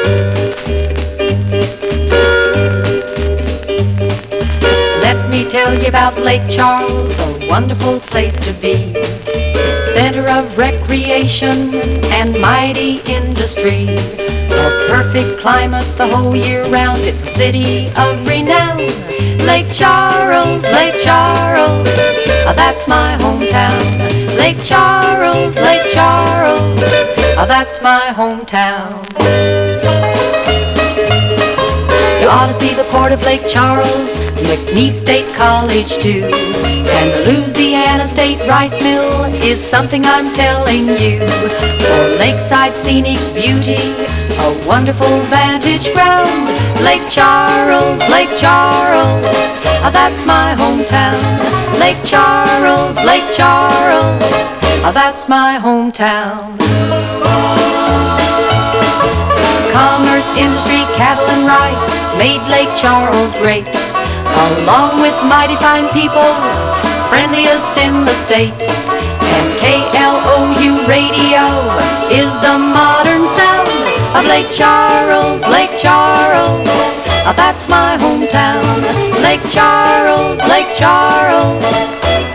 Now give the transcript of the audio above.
Let me tell you about Lake Charles, a wonderful place to be. Center of recreation and mighty industry. A perfect climate the whole year round, it's a city of renown. Lake Charles, Lake Charles, that's my hometown. Lake Charles, Lake Charles, that's my hometown. You ought to see the port of Lake Charles, McNeese State College too. And the Louisiana State Rice Mill is something I'm telling you. For lakeside scenic beauty, a wonderful vantage ground. Lake Charles, Lake Charles, that's my hometown. Lake Charles, Lake Charles, that's my hometown. Commerce, industry, cattle and rice made Lake Charles great, along with mighty fine people, friendliest in the state. And KLOU radio is the modern sound of Lake Charles, Lake Charles, that's my hometown. Lake Charles, Lake Charles,